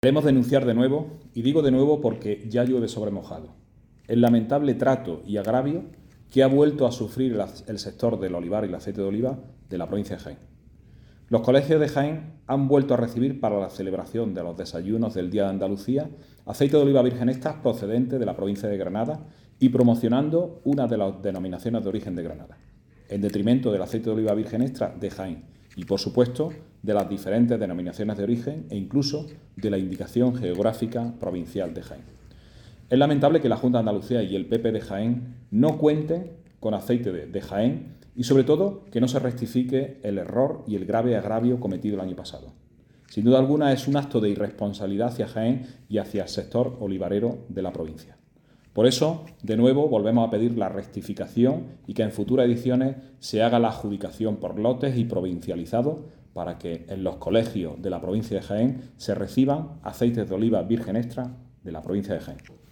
Queremos denunciar de nuevo, y digo de nuevo porque ya llueve sobre mojado, el lamentable trato y agravio que ha vuelto a sufrir el sector del olivar y el aceite de oliva de la provincia de Jaén. Los colegios de Jaén han vuelto a recibir para la celebración de los desayunos del Día de Andalucía aceite de oliva virgen extra procedente de la provincia de Granada y promocionando una de las denominaciones de origen de Granada, en detrimento del aceite de oliva virgen extra de Jaén y, por supuesto, de las diferentes denominaciones de origen e incluso de la indicación geográfica provincial de Jaén. Es lamentable que la Junta de Andalucía y el PP de Jaén no cuenten con aceite de Jaén y, sobre todo, que no se rectifique el error y el grave agravio cometido el año pasado. Sin duda alguna es un acto de irresponsabilidad hacia Jaén y hacia el sector olivarero de la provincia. Por eso, de nuevo, volvemos a pedir la rectificación y que en futuras ediciones se haga la adjudicación por lotes y provincializado para que en los colegios de la provincia de Jaén se reciban aceites de oliva virgen extra de la provincia de Jaén.